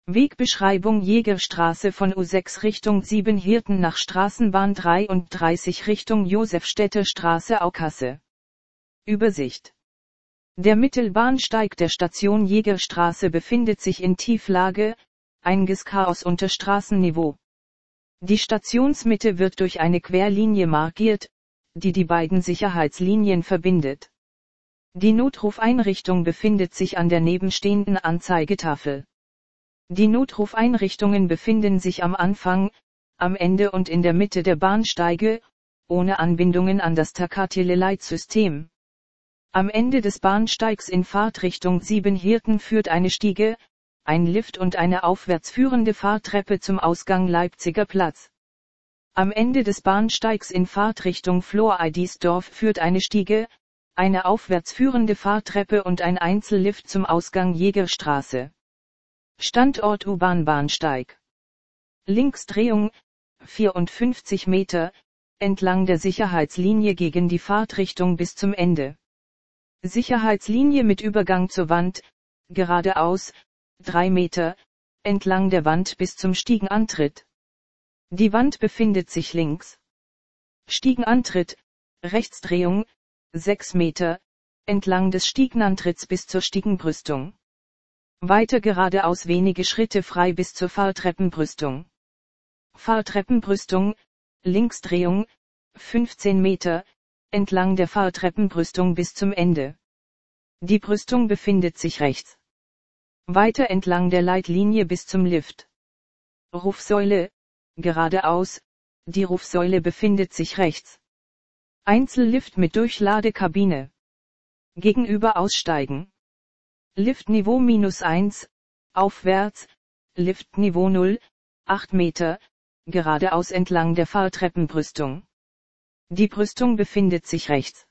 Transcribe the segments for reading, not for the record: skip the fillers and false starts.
Wegbeschreibung Jägerstraße von U6 Richtung Siebenhirten nach Straßenbahn 33 Richtung Josefstädter Straße Aukasse. Übersicht. Der Mittelbahnsteig der Station Jägerstraße befindet sich in Tieflage, Eingangschaos unter Straßenniveau. Die Stationsmitte wird durch eine Querlinie markiert, die die beiden Sicherheitslinien verbindet. Die Notrufeinrichtung befindet sich an der nebenstehenden Anzeigetafel. Die Notrufeinrichtungen befinden sich am Anfang, am Ende und in der Mitte der Bahnsteige, ohne Anbindungen an das Tacatile-Leitsystem. Am Ende des Bahnsteigs in Fahrtrichtung Siebenhirten führt eine Stiege, ein Lift und eine aufwärts führende Fahrtreppe zum Ausgang Leipziger Platz. Am Ende des Bahnsteigs in Fahrtrichtung Floridsdorf führt eine Stiege, eine aufwärts führende Fahrtreppe und ein Einzellift zum Ausgang Jägerstraße. Standort U-Bahn-Bahnsteig. Linksdrehung, 54 Meter, entlang der Sicherheitslinie gegen die Fahrtrichtung bis zum Ende. Sicherheitslinie mit Übergang zur Wand, geradeaus, 3 Meter, entlang der Wand bis zum Stiegenantritt. Die Wand befindet sich links. Stiegenantritt, Rechtsdrehung, 6 Meter, entlang des Stiegenantritts bis zur Stiegenbrüstung. Weiter geradeaus wenige Schritte frei bis zur Fahrtreppenbrüstung. Fahrtreppenbrüstung, Linksdrehung, 15 Meter, entlang der Fahrtreppenbrüstung bis zum Ende. Die Brüstung befindet sich rechts. Weiter entlang der Leitlinie bis zum Lift. Rufsäule, geradeaus, die Rufsäule befindet sich rechts. Einzellift mit Durchladekabine. Gegenüber aussteigen. Liftniveau -1, aufwärts, Liftniveau 0, 8 Meter, geradeaus entlang der Fahrtreppenbrüstung. Die Brüstung befindet sich rechts.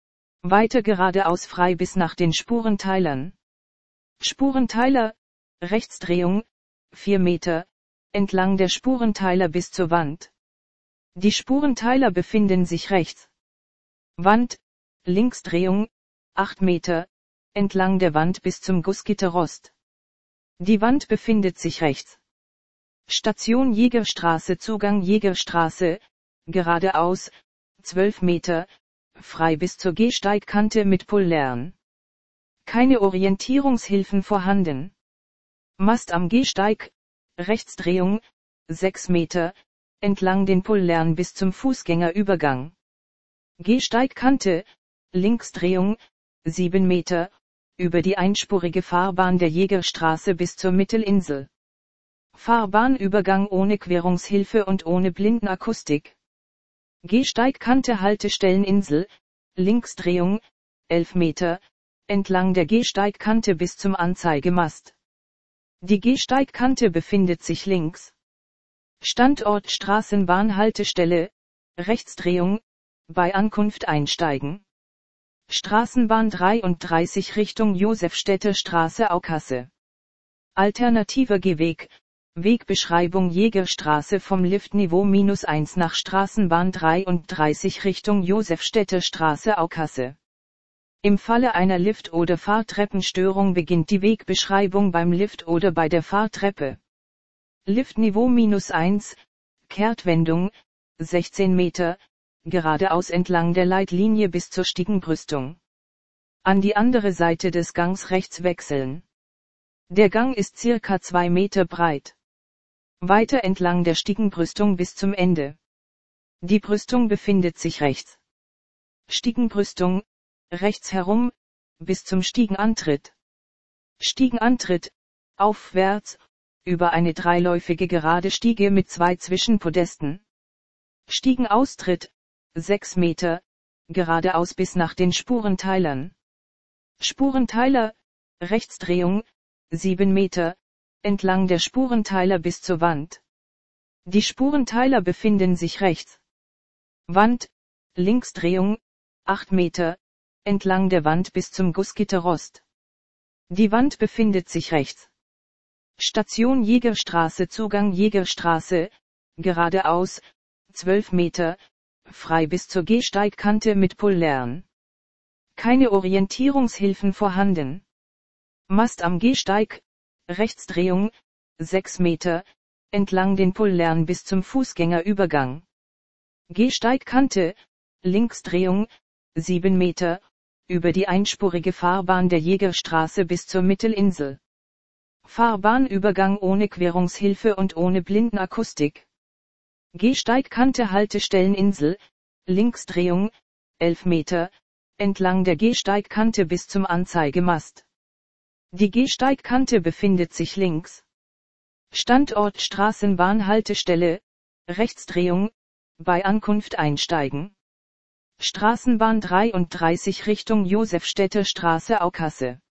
Weiter geradeaus frei bis nach den Spurenteilern. Spurenteiler, Rechtsdrehung, 4 Meter, entlang der Spurenteiler bis zur Wand. Die Spurenteiler befinden sich rechts. Wand, Linksdrehung, 8 Meter, entlang der Wand bis zum Gussgitterrost. Die Wand befindet sich rechts. Station Jägerstraße Zugang Jägerstraße, geradeaus, 12 Meter, frei bis zur Gehsteigkante mit Pullern. Keine Orientierungshilfen vorhanden. Mast am Gehsteig, Rechtsdrehung, 6 Meter, entlang den Pullern bis zum Fußgängerübergang. Gehsteigkante, Linksdrehung, 7 Meter, über die einspurige Fahrbahn der Jägerstraße bis zur Mittelinsel. Fahrbahnübergang ohne Querungshilfe und ohne Blindenakustik. Gehsteigkante Haltestelleninsel, Linksdrehung, 11 Meter, entlang der Gehsteigkante bis zum Anzeigemast. Die Gehsteigkante befindet sich links. Standort Straßenbahnhaltestelle, Rechtsdrehung, bei Ankunft einsteigen. Straßenbahn 33 Richtung Josefstädter Straße Aukasse. Alternativer Gehweg, Wegbeschreibung Jägerstraße vom Liftniveau -1 nach Straßenbahn 33 Richtung Josefstädter Straße Aukasse. Im Falle einer Lift- oder Fahrtreppenstörung beginnt die Wegbeschreibung beim Lift oder bei der Fahrtreppe. Liftniveau -1, Kehrtwendung, 16 Meter, geradeaus entlang der Leitlinie bis zur Stiegenbrüstung. An die andere Seite des Gangs rechts wechseln. Der Gang ist circa 2 Meter breit. Weiter entlang der Stiegenbrüstung bis zum Ende. Die Brüstung befindet sich rechts. Stiegenbrüstung, rechts herum, bis zum Stiegenantritt. Stiegenantritt, aufwärts, über eine dreiläufige gerade Stiege mit 2 Zwischenpodesten. Stiegenaustritt, 6 Meter, geradeaus bis nach den Spurenteilern. Spurenteiler, Rechtsdrehung, 7 Meter, entlang der Spurenteiler bis zur Wand. Die Spurenteiler befinden sich rechts. Wand, Linksdrehung, 8 Meter, entlang der Wand bis zum Gussgitterrost. Die Wand befindet sich rechts. Station Jägerstraße Zugang Jägerstraße, geradeaus, 12 Meter, frei bis zur Gehsteigkante mit Pullern. Keine Orientierungshilfen vorhanden. Mast am Gehsteig, Rechtsdrehung, 6 Meter, entlang den Pullern bis zum Fußgängerübergang. Gehsteigkante, Linksdrehung, 7 Meter, über die einspurige Fahrbahn der Jägerstraße bis zur Mittelinsel. Fahrbahnübergang ohne Querungshilfe und ohne Blindenakustik. Gehsteigkante Haltestelleninsel, Linksdrehung, 11 Meter, entlang der Gehsteigkante bis zum Anzeigemast. Die Gehsteigkante befindet sich links. Standort Straßenbahnhaltestelle, Rechtsdrehung, bei Ankunft einsteigen. Straßenbahn 33 Richtung Josefstädter Straße Aukasse.